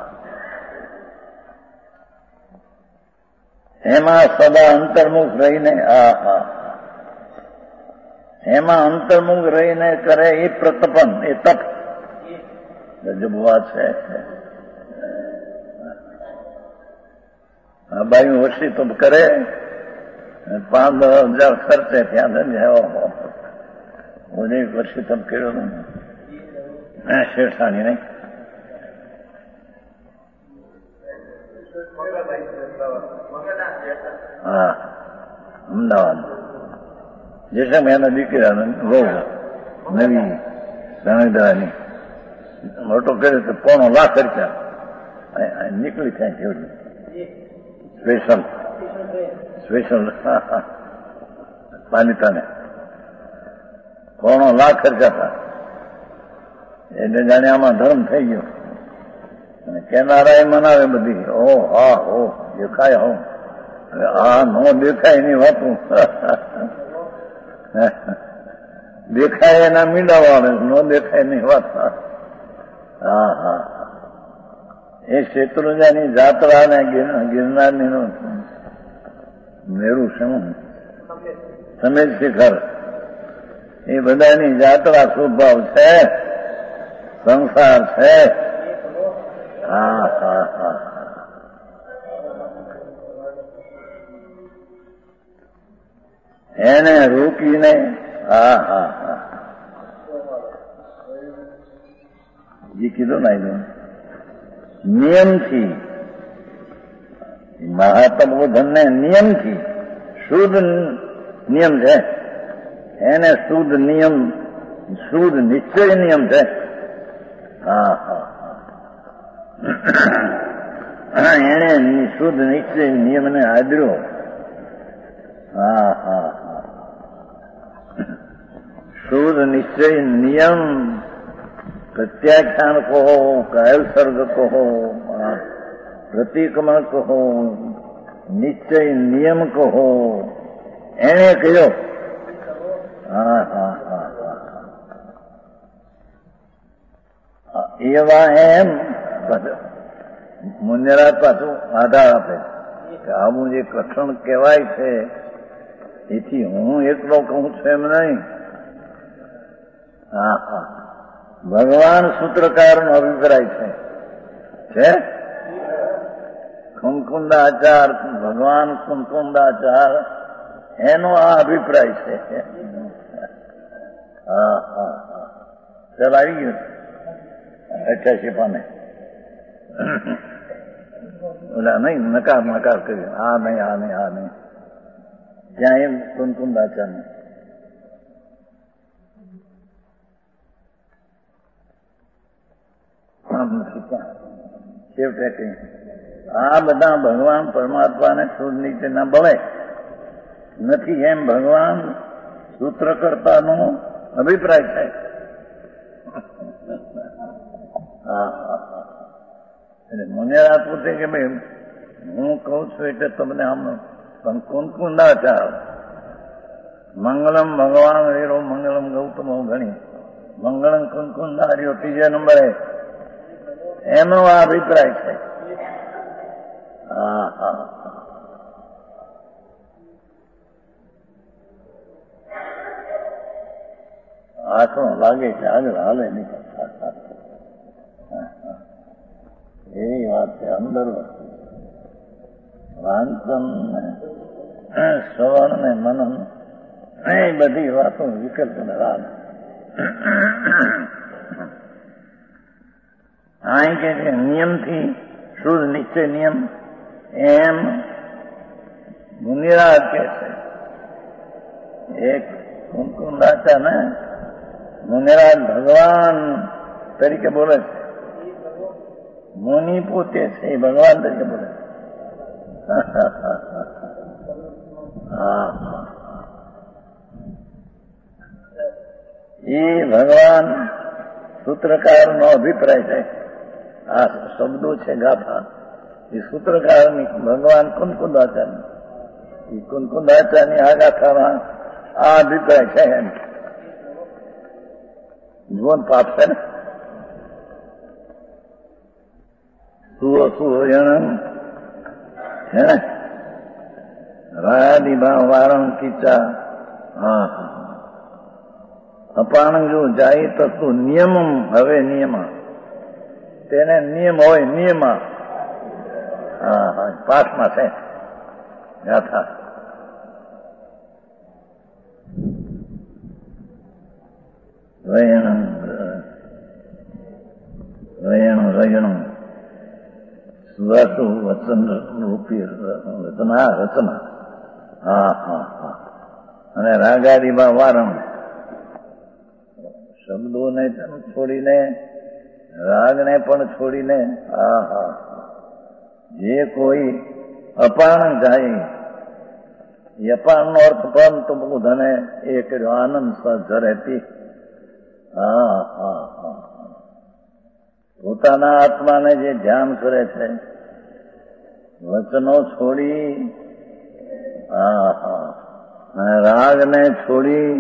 એમાં સદા અંતર્મુખ રહીને, હા હા, એમાં અંતર્મુખ રહીને કરે એ પ્રતપન, એ તપ ગજબવા છે. આ બાયું વર્ષી તપ કરે, 5,000 ખર્ચે ત્યાં ધન્ય. હું એક વર્ષી તપ કર્યો ને શેઠાણી નહીં. હા અમદાવાદ જેસમ એના દીકરા બહુ નવી ધણેદાની મોટો કર્યો તો 1.5 લાખ ખર્ચા નીકળી ત્યાં કેવડી સ્પેશલ પાલિતાને 1.5 લાખ ખર્ચા હતા. એટલે જાણે આમાં ધર્મ થઈ ગયો. અને કેનારા એ મનાવે બધી. ઓ હા હો દેખાય હો. હા નો દેખાય એની વાતું દેખાય એના મીંડાવાળે, નો દેખાય એની વાત. હા હા. એ શેત્રુંજાની જાત્રા ને ગિરનારની નું મેરું શું સમેજ શિખર, એ બધાની જાત્રા સ્વભાવ છે, સંસાર છે. હા હા હા. એને રોકીને. હા હા હા. જે કીધું ને નિયમથી, મહાતબોધનને નિયમથી, શુદ્ધ નિયમ છે એને, શુદ્ધ નિયમ, શુદ્ધ નિશ્ચય નિયમ છે. હા હા. એને શુદ્ધ નિશ્ચય નિયમને આદર્યો. હા હા હા. શુદ્ધ નિશ્ચય નિયમ પ્રત્યાખ્યાન કહો, કાયલ સર્ગ કહો, પ્રતિક્રમણ કહો, નિશ્ચય નિયમ કહો, એને કહ્યો. હા હા હા હા. એવા એમ મુન્યરાજ પાછું આધાર આપે. કે આવું જે કઠણ કહેવાય છે એથી હું એકલો કહું છું એમ નહીં. હા હા, ભગવાન સૂત્રકારનો અભિપ્રાય છે કુંકુંદાચાર, ભગવાન કુંકુંદાચાર એનો આ અભિપ્રાય છે. હા હા હા, ચાલ આવી ગયું 88 પાને. ઓલા નહીં, નકાર કર્યું, આ નહીં. ત્યાં એમ કુંકુંદાચાર ને છેવટે કઈ આ બધા ભગવાન પરમાત્માને શુદ્ધ નીચે ના બળે નથી એમ ભગવાન સૂત્રકર્તાનો અભિપ્રાય છે. એટલે મુનિરા પૂછે કે ભાઈ હું કઉ છું એટલે તમને આમ પણ કુંકુંદાચાર મંગલમ ભગવાન વીરો મંગલમ ગૌતમો ગણી મંગળમ કુંકુંદાર્યો 3 નંબરે એનો આ અભિપ્રાય છે. હા હા, આખો લાગે છે આગળ હાલે નહીં. એવી વાત છે. અંદર વાંચન શ્રવણ ને મનન એ બધી વાતો વિકલ્પ ને રાગ. અહીં કે છે નિયમથી શુદ્ધ નિશ્ચય નિયમ એમ મુનિરાજ કે છે. એક કુંકુંદાચા ને મુનિરાજ ભગવાન તરીકે બોલે છે. મુનિ પોતે છે એ ભગવાન તરીકે બોલે છે. હા, એ ભગવાન સૂત્રકારનો અભિપ્રાય છે. આ શબ્દો છે ગાથા એ સૂત્રકારની ભગવાન કુંકુંદાચાર્ય એ કુંકુંદાચાર્યની આ ગાથામાં આ અભિપ્રાય છે. એમ જીવન પાપ છે ને સુયણ છે ને રાયાદિભા વારણ કીચા. હા, અપાણ જો જાય તો નિયમ હવે નિયમ તેને નિયમ હોય નિયમા. હા હા, પાઠમાં છે ગાથા. રયણ સુવાસુ વચન રૂપી રચના. હા હા હા, અને રાગાદિમાં વારણ શબ્દોને છોડીને રાગને પણ છોડીને. હા હા, જે કોઈ અપાણ જાય એ અપાણનો અર્થ પણ તો બુધને એ કર્યો આનંદ સહજરેતી. હા હા હા, પોતાના આત્માને જે ધ્યાન કરે છે વચનો છોડી. હા હા, અને રાગને છોડી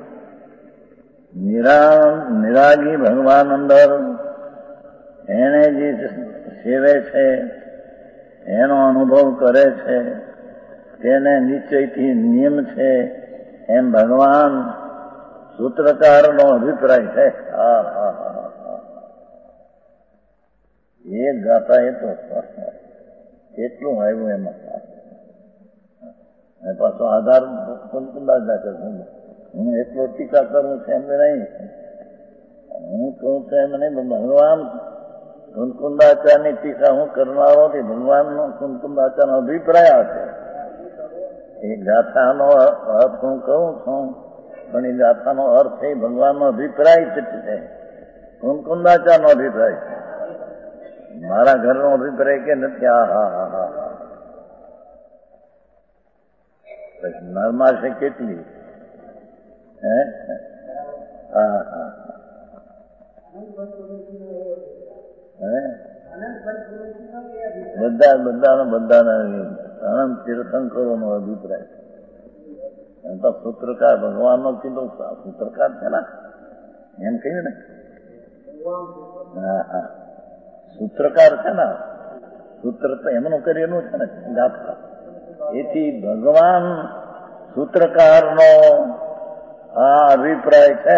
નિરાગી ભગવાન અંદર એને જે સેવે છે એનો અનુભવ કરે છે તેને નિશ્ચયથી નિયમ છે એમ ભગવાન સૂત્રકારનો અભિપ્રાય છે. હા હા હા, એ ગાતા એ તો કેટલું આવ્યું એમાં. પાછો આધાર કુંકુંદાચાર કરશું. હું એટલો ટીકા કરું છું એમને નહીં, હું કહું છું એમ નહીં. ભગવાન કુંકુંદાચારની ટીકા હું કરનારો નથી. ભગવાનનો કુંકુંદાચારનો અભિપ્રાય છે. એ ગાથાનો અર્થ હું કહું છું પણ એ ગાથાનો અર્થ એ ભગવાનનો અભિપ્રાય છે. કુંકુંદાચારનો અભિપ્રાય છે, મારા ઘરનો અભિપ્રાય કે નથી. હા હા હા હા હા, નરમા છે કેટલી. હે હા હા, બધાના અનંત તીર્થંકરોનો અભિપ્રાય. એમ તો સૂત્રકાર ભગવાનનો કીધો સૂત્રકાર છે ને એમ કહ્યું ને. હા હા, સૂત્રકાર છે ને, સૂત્ર તો એમનું કરેલું છે ને ગાથા. એથી ભગવાન સૂત્રકારનો આ અભિપ્રાય છે.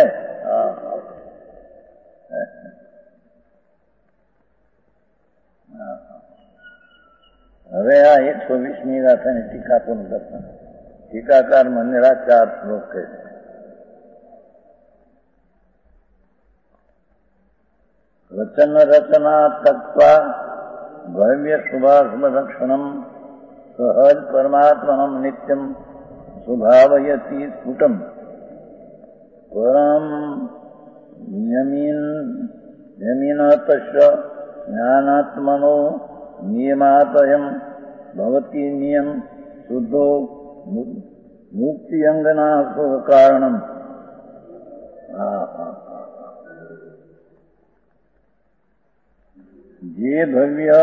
હવે આ 120મી ગાથાની ટીકા પણ કરતા ટીકાકાર મંદિરા 4 શ્લોક કહે છે. વચન રચના તત્વા ભવ્ય શુભાશુભ લક્ષણમ સહજ પરમાત્મનમ નિત્યમ સ્વભાવયતી સ્ફુટમ પરમ યમીનતસ્ય જ્ઞાનાત્મનો નિયમાતયમ ભવતી નિયમ શુદ્ધો મુક્તિ અંગના કારણમ. જે ભવ્ય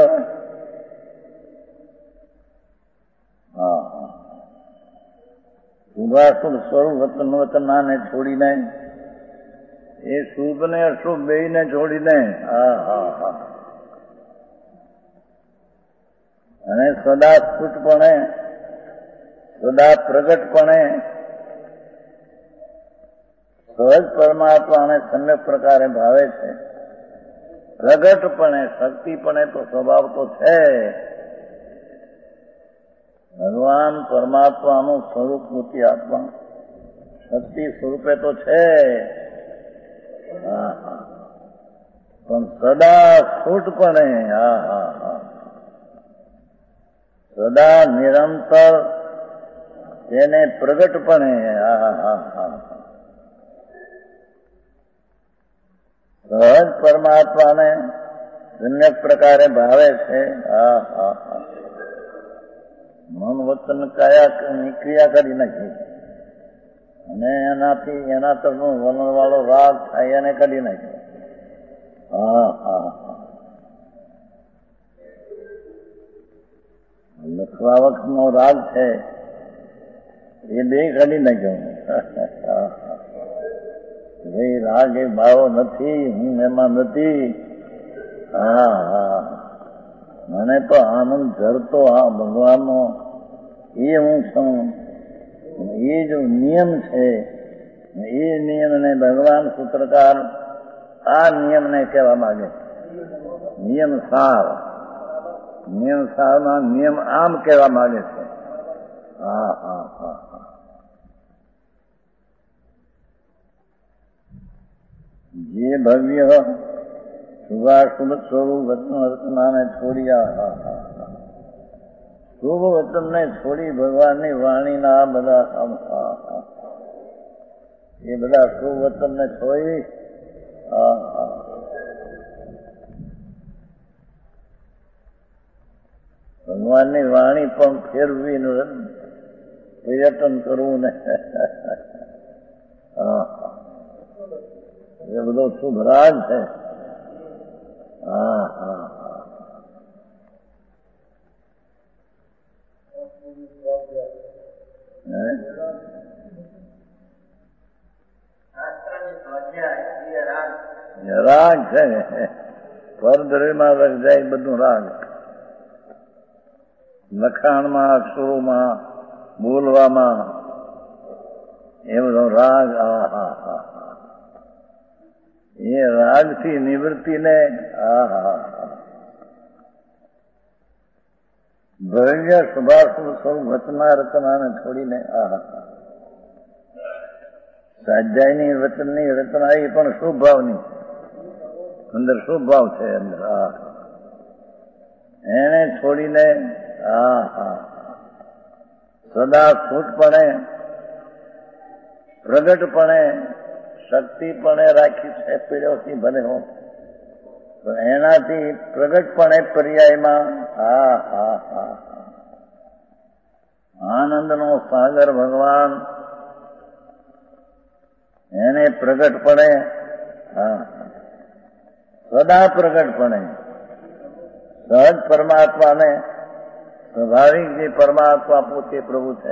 શુભાશુભ સ્વરૂપ વતનાને છોડીને એ શુભ ને અશુભ બેયને છોડીને અને સદા સ્ફુટપણે સદા પ્રગટપણે સહજ પરમાત્માને સમ્યક પ્રકારે ભાવે છે. પ્રગટપણે શક્તિપણે તો સ્વભાવ તો છે. ભગવાન પરમાત્માનું સ્વરૂપ મૂર્તિ આત્મા શક્તિ સ્વરૂપે તો છે, પણ સદા સ્ફુટપણે સદા નિરંતર તેને પ્રગટપણે સહજ પરમાત્માને સમ્યક પ્રકારે ભાવે છે. મન વચન કાયા ક્રિયા કરી નાખી અને એનાથી એના તરફનો વલણ વાળો રાગ થાય એને કાઢી નાખ્યો. લખવા વખતનો રાગ છે એ બે કાઢી નાખ્યો. ભાઈ રાગ એ ભાવો નથી, હું એમાં નથી. મને તો આનંદ ઝરતો ભગવાનનો એ હું છું. એ જો નિયમ છે એ નિયમને ભગવાન સૂત્રકાર આ નિયમને કહેવા માંગે. નિયમ સારમાં નિયમ આમ કહેવા માંગે છે. જે ભવ્ય શુભાશુભ સ્વરૂપ વચનાને છોડી શુભ વચનને છોડી ભગવાનની વાણીના બધા એ બધા શુભ વચનને છોડી ભગવાનની વાણી પણ ફેરવી પર્યટન કરવું ને એ બધો શુભ રાગ છે. રાગ છે પરદ્રવ્યમાં રખ જાય બધું રાગ. લખાણમાં અક્ષરોમાં બોલવામાં એ બધો રાગ. એ રાગથી નિવૃત્તિને ભવ્ય શુભાશુભ સ્વરૂપ વચના રચનાને છોડીને સ્વાધ્યાયની વચનની રચના એ પણ શુભ ભાવની અંદર શુભ ભાવ છે અંદર એને છોડીને સદા સ્ફુટપણે પ્રગટપણે શક્તિપણે રાખી છે. પીડ્યોથી ભલે હો પણ એનાથી પ્રગટપણે પર્યાયમાં આનંદનો સાગર ભગવાન એને પ્રગટપણે સદા પ્રગટપણે સહજ પરમાત્માને સ્વાભાવિક જે પરમાત્મા પોતે પ્રભુ છે.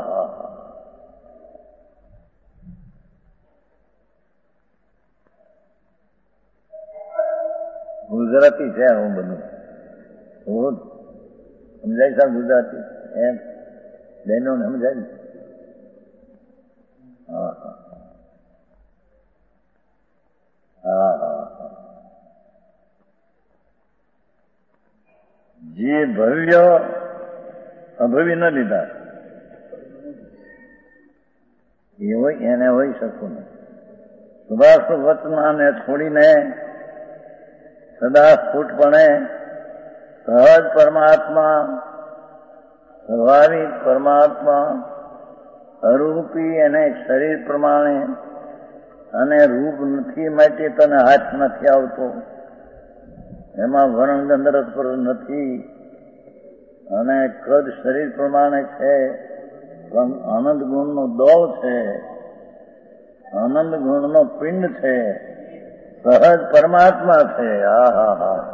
ગુજરાતી છે હું બધું સમજાય છે ગુજરાતી એમ બહેનોને સમજાય ને? હા હા હા હા હા. જે ભવ્ય અભવ્ય ન લીધા એ હોય એને હોય શકતું નથી. શુભાશુભ વચનાને છોડીને સદા સ્ફુટપણે સહજ પરમાત્મા, સ્વાભાવિક પરમાત્મા, અરૂપી અને શરીર પ્રમાણે અને રૂપ નથી માટે તને હાથ નથી આવતો, એમાં વર્ણ ગંધર્વ પર નથી અને કદ શરીર પ્રમાણે છે, પણ આનંદ ગુણનો દોવ છે, આનંદ ગુણનો પિંડ છે, સહજ પરમાત્મા છે. હા હા હા.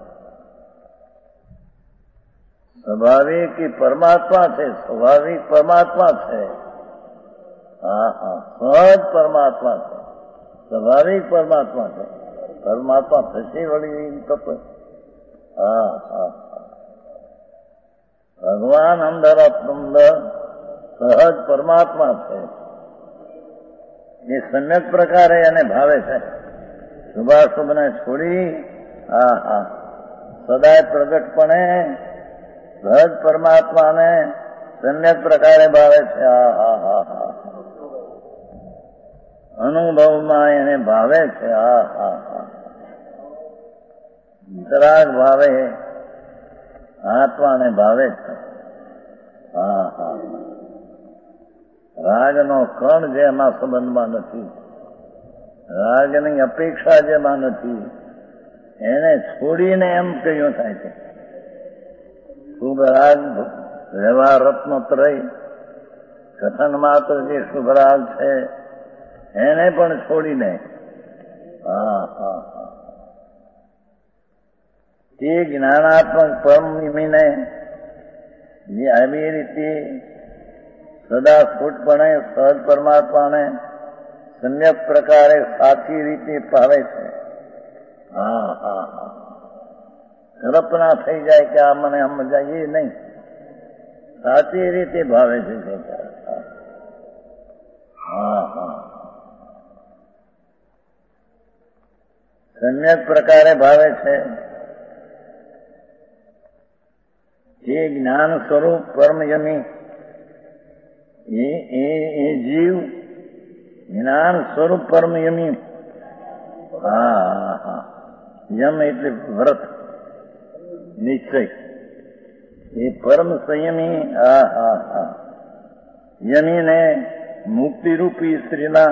સ્વાભાવિક પરમાત્મા છે, સ્વાભાવિક પરમાત્મા છે. હા હા. સહજ પરમાત્મા છે, સ્વાભાવિક પરમાત્મા છે. પરમાત્મા થશે વળી તો હા હા. ભગવાન અંદર અંદર સહજ પરમાત્મા છે. એ સમ્યક પ્રકારે એને ભાવે છે. શુભાશુભને છોડી હા હા સદાય પ્રગટપણે સહજ પરમાત્માને સમ્યક પ્રકારે ભાવે છે. હા હા હા હા. અનુભવમાં એને ભાવે છે. હા હા હા. વિતરાગ ભાવે આત્માને ભાવે છે. હા હા. રાગનો કણ જેમાં સંબંધમાં નથી, રાગની અપેક્ષા જેમાં નથી, એને છોડીને એમ કહ્યું થાય છે. શુભ રાગ વ્યવહાર રત્નોત્રય કથન માત્ર જે શુભ રાગ છે એને પણ છોડીને હા હા હા. તે જ્ઞાનાત્મક પરમ નિમીને જે આવી રીતે સદા સ્ફુટપણે સહજ પરમાત્માને સમ્યક પ્રકારે સાચી રીતે ભાવે છે. હા હા હા. કલ્પના થઈ જાય કે આ મને સમજાય એ નહીં, સાચી રીતે ભાવે છે. હા હા. સમ્યક પ્રકારે ભાવે છે. જે જ્ઞાન સ્વરૂપ પરમ યમી એ જીવ જ્ઞાન સ્વરૂપ પરમ યમી. હા હા. યમ એટલે વ્રત નિશ્ચય. એ પરમ સંયમી હા હા હા. યમીને મુક્તિરૂપી સ્ત્રીના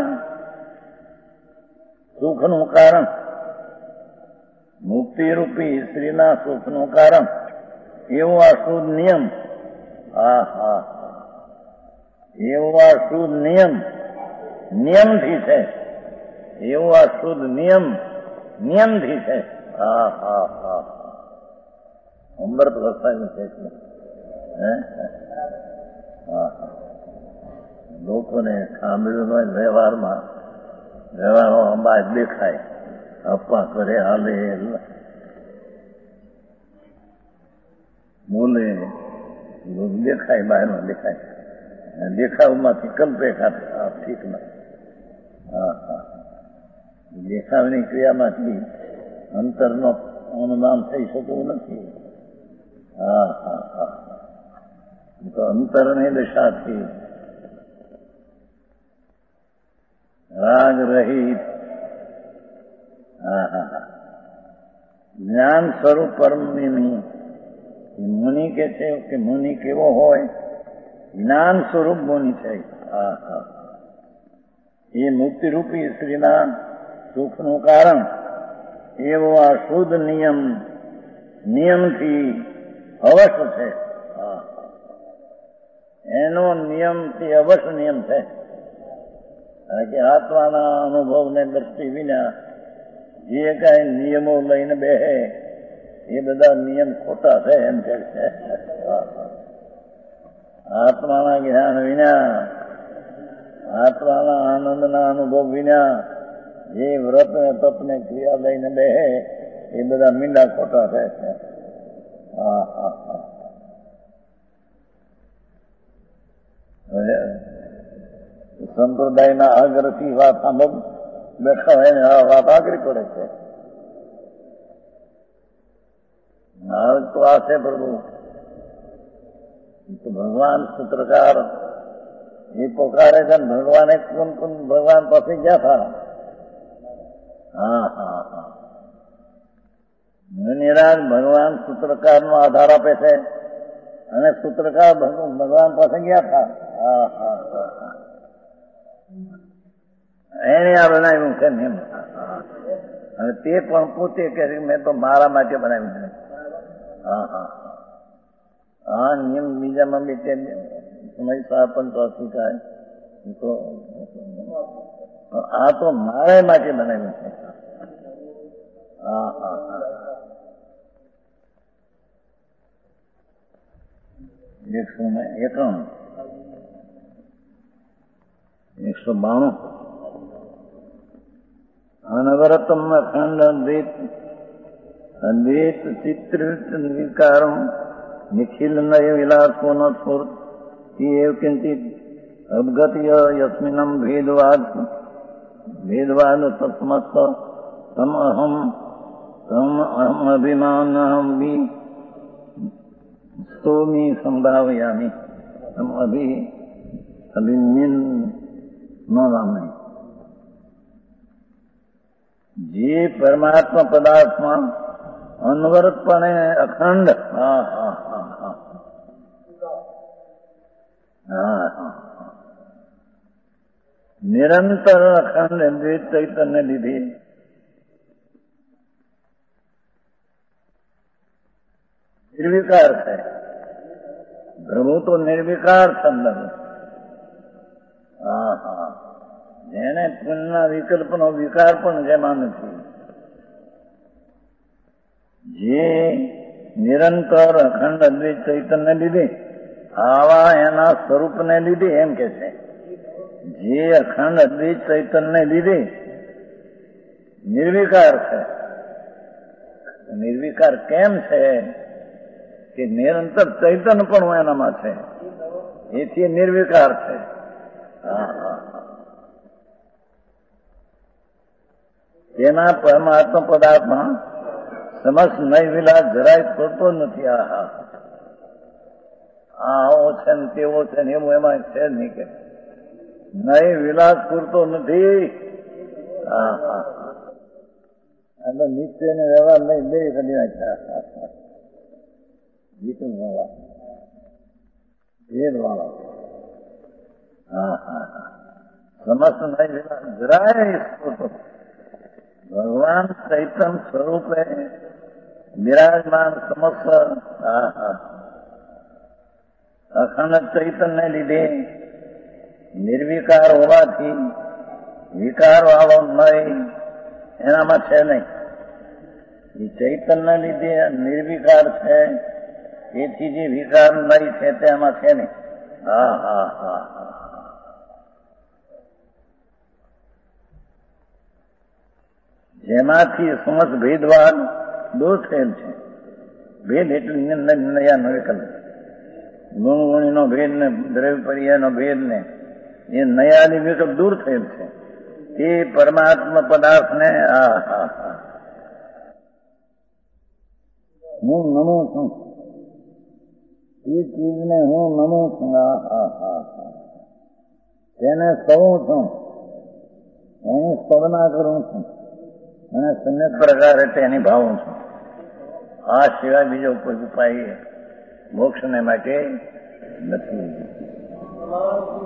સુખનું કારણ, મુક્તિરૂપી સ્ત્રીના સુખનું કારણ એવો આ શુદ્ધ નિયમ. હા હા. એવો આ શુદ્ધ નિયમથી છે. એવો આ શુદ્ધ નિયમથી છે. હા હા હા. અમૃત વરસાયું છે એટલે લોકોને સાંભળ્યું હોય વ્યવહારમાં અંબાજ દેખાય, અપ્પા કરે હાલે બોલે દેખાય, બહારમાં દેખાય, દેખાવમાંથી કલ્પે ખાતે ઠીક ના. હા હા. દેખાવની ક્રિયામાંથી અંતરનો અનુમાન થઈ શકતું નથી. હા હા હા. તો અંતરની દશાથી રાગ રહિત હા હા હા જ્ઞાન સ્વરૂપ પરમની મુનિ કે છે કે મુનિ કેવો હોય? જ્ઞાન સ્વરૂપ મુનિ છે. હા હા. એ મુક્તિરૂપી સ્ત્રીના સુખનું કારણ એવો આ શુદ્ધ નિયમથી અવશ્ય છે. હા. એનો નિયમથી અવશ્ય નિયમ છે. કે આત્માના અનુભવને દ્રષ્ટિ વિના જે કઈ નિયમો લઈને બેહે એ બધા નિયમ ખોટા છે એમ કે છે. આત્માના જ્ઞાન વિના, આત્માના આનંદના અનુભવ વિના જે વ્રત ને તપ ને ક્રિયા લઈને બેહે એ બધા મીંડા ખોટા છે. હા હા હા. સંપ્રદાયના આગ્રહથી વાત સાંભળ બેઠા હોય ને આ વાત આકરી પડે છે. માર્ગ તો આ છે પ્રભુ. તો ભગવાન સૂત્રકાર એ પોકારે છે ભગવાને કોણ કોણ ભગવાન પાસે ગયા હતા. હા હા હા નિરાજ ભગવાન સૂત્રકાર નો આધાર આપે છે અને સૂત્રકાર ભગવાન પાસે ગયા હતા. હા હા હા એને આ બનાવ્યું છે નિયમ અને તે પણ પોતે કે મેં તો મારા માટે બનાવ્યું છે. હા હા હા નિયમ બીજામાં બી તે સમય પણ તો સ્વીકાય તો આ તો મારે માટે બનાવ્યું છે. હા હા હા 191 192 અનવરતમ અખંડ અદ્વૈત ચિત્ર નિર્વિકારમ નિખિલ નય વિલાસો ન સ્ફુર એવ કિંચિત અવગત્ય યસ્મિન્નમ ભેદવાદ તસ્મસ્ત તમ અહમ અભિમાનહમ વી સ્તોમી સંભાવયામી તમ અભિન્ન ન નામે. જે પરમાત્મા પદાર્થમાં અનવરતપણે અખંડ હા હા હા હા હા હા નિરંતર અખંડ દ્વૈત ચૈતન્ય લીધે નિર્વિકાર છે. પ્રભુ તો નિર્વિકાર સંદર્ભ. હા હા જેને પુણ્યના વિકલ્પનો વિકાર પણ જેમાં નથી. જે નિરંતર અખંડ અદ્વૈત ચૈતન્ય લીધે આવા એના સ્વરૂપને લીધે એમ કે છે. જે અખંડ અદ્વૈત ચૈતન્ય લીધે નિર્વિકાર છે. નિર્વિકાર કેમ છે કે નિરંતર ચૈતન્ય પણ એનામાં છે એથી નિર્વિકાર છે. હા હા તેના પરમાત્મા પદાર્થમાં સમસ્ત નય વિલાસ જરાય થતો નથી. આ આવો છે ને તેવો છે ને એવું એમાં છે જ નહીં કે નય વિલાસ પૂરતો નથી. હા હા એટલે નિશ્ચય ને વ્યવહાર નહીં બે કરી નાખ્યા. વિકલ વાળા ભેદ વાળા હા હા હા સમસ્ત નય વિલાસ જરાય પૂરતો ભગવાન ચૈતન્ય સ્વરૂપે વિરાજમાન સમસ્ત અખંડ ચૈતન્ય લીધે નિર્વિકાર હોવાથી વિકાર વાળો નય એનામાં છે નહીં. એ ચૈતન્ય લીધે નિર્વિકાર છે તેથી જે વિકાર નય છે તેમાં છે નહીં. હા હા હા હા જેમાંથી સમસ્ત ભેદવાદ દૂર થયેલ છે. ભેદ એટલે નયા વિકલ્પ ગુણગુણીનો ભેદ ને દ્રવ્ય પર્યાયનો ભેદ ને એ નયાની વિકલ્પ દૂર થયેલ છે. તે પરમાત્મા પદાર્થને હા હા હા હું નમું છું. એ ચીજને હું નમું છું. હા હા હા હા તેને સૌ છું એની સ્તવના કરું છું અને સમ્યક પ્રકારે તેની ભાવું છું. આ સિવાય બીજો કોઈ ઉપાય મોક્ષને માટે નથી.